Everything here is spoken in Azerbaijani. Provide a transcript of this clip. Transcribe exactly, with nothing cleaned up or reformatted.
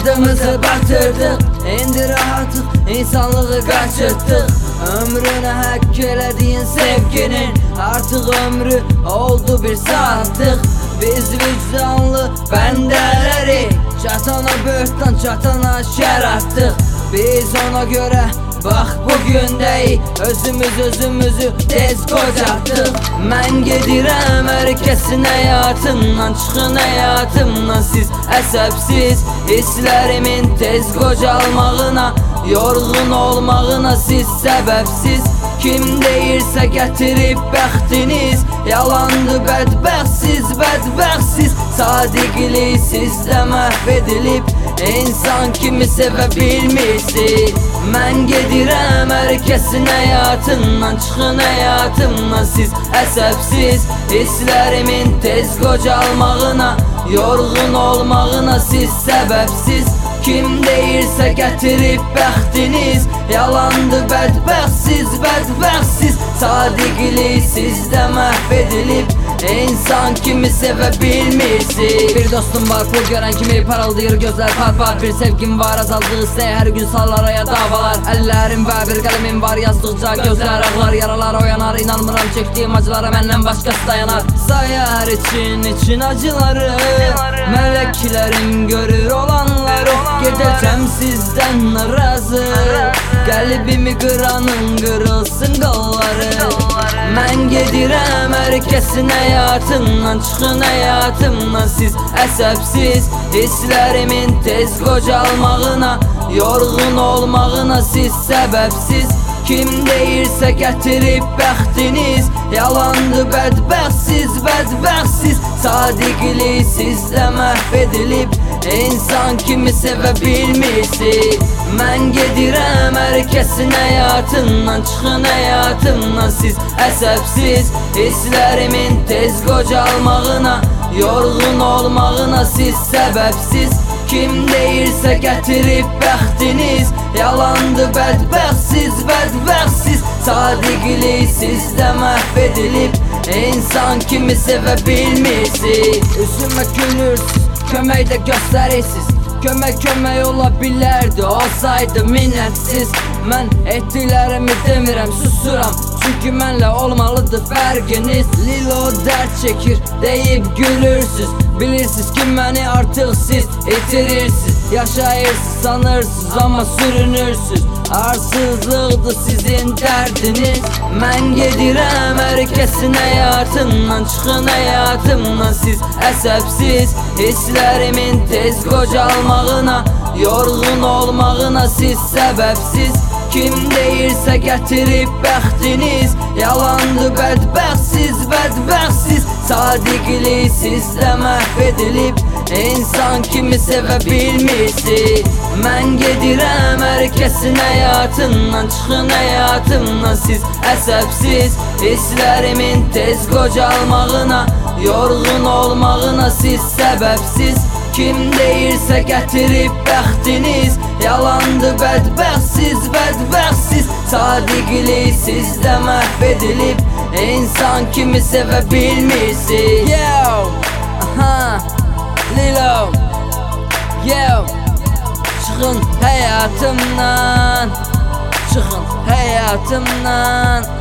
adımızı batırdık. İndi rahatıq, insanlığı kaçırttık. Ömrünə həkk elədiyin sevginin artıq ömrü oldu bir saatlık. Biz vicdanlı bəndələri çatana böhtan, çatana şər attık. Biz ona göre bax bugün deyik, özümüz özümüzü tez qocatdıq. Mən gedirəm hər kəsin həyatından, çıxın həyatımdan siz əsəbsiz. Hisslərimin tez qocalmağına, yorğun olmağına siz səbəbsiz. Kim deyirsə gətirib bəxtiniz, yalandı bədbəxtsiz, bədbəxtsiz. Sadiqlik sizdə məhv edilib, insan kimi sevə bilmirsiz. Mən gedirəm hər kəsin həyatından, çıxın həyatımdan siz əsəbsiz. Hisslərimin tez qocalmağına, yorğun olmağına siz səbəbsiz. Kim deyirsə gətirib bəxtiniz, yalandı bədbəxtsiz, bədbəxtsiz. Sadiqlik sizdə məhv edilib, insan kimi sevə bilmirsiz. Bir dostum var, pul görən kimi parıldayır gözlər par-par. Bir sevgim var, azaldığı istəyə hər gün sallar araya davalar. Əllərim və bir qələmim var, yazdıqca gözlər ağlar, yaralar oyanar. İnanmıram çəkdiyim acılara məndən başqası dayanar. Sayar için için acıları, mələklərim görür olanları. Gedəcəm sizdən razı, qəlbimi qıranın qırılsın qolları. Mən gedirəm hər kəsin həyatından, çıxın həyatımdan siz əsəbsiz. Hisslərimin tez qocalmağına, yorğun olmağına siz səbəbsiz. Kim deyirsə gətirib bəxtiniz, yalandı bədbəxtsiz, bədbəxtsiz. Sadiqlik sizdə məhv edilib, insan kimi sevə bilmirsiz. Mən gedirəm hər kəsin həyatından, çıxın həyatımdan siz əsəbsiz. Hisslərimin tez qocalmağına, yorğun olmağına siz səbəbsiz. Kim deyirsə gətirib bəxtiniz, yalandı bədbəxtsiz, bədbəxtsiz. Sadiqlik sizdə məhv edilib, insan kimi sevə bilmirsiz. Üzümə gülürsüz, kömək də göstərirsiz. Kömək kömək ola bilərdi, olsaydı minnətsiz. Mən etdiklərimi demirəm, susuram, çünki mənlə olmalıdır fərqiniz. Lilo dərd çəkir, deyib gülürsüz. Bilirsiniz ki məni artıq siz itirirsiniz. Yaşayırsınız, sanırsınız, amma sürünürsünüz. Arsızlıqdır sizin dərdiniz. Mən gedirəm hər kəsin həyatından, çıxın həyatımdan siz əsəbsiz. Hisslərimin tez qocalmağına, yorğun olmağına siz səbəbsiz. Kim deyirsə gətirib bəxtiniz, yalandı bədbəxtsiz, bədbəxtsiz. Sadiqlik sizdə məhv edilib, insan kimi sevə bilmirsiz. Mən gedirəm hər kəsin həyatından, çıxın həyatımdan siz əsəbsiz. Hisslərimin tez qocalmağına, yorğun olmağına siz səbəbsiz. Kim deyirsə gətirib bəxtiniz, yalandı bədbəxtsiz, bədbəxtsiz. Sadiqlik sizdə məhv edilib, insan kimi sevə bilmirsiz. Yo, aha, Lilo, yo. Çıxın həyatımdan, çıxın həyatımdan.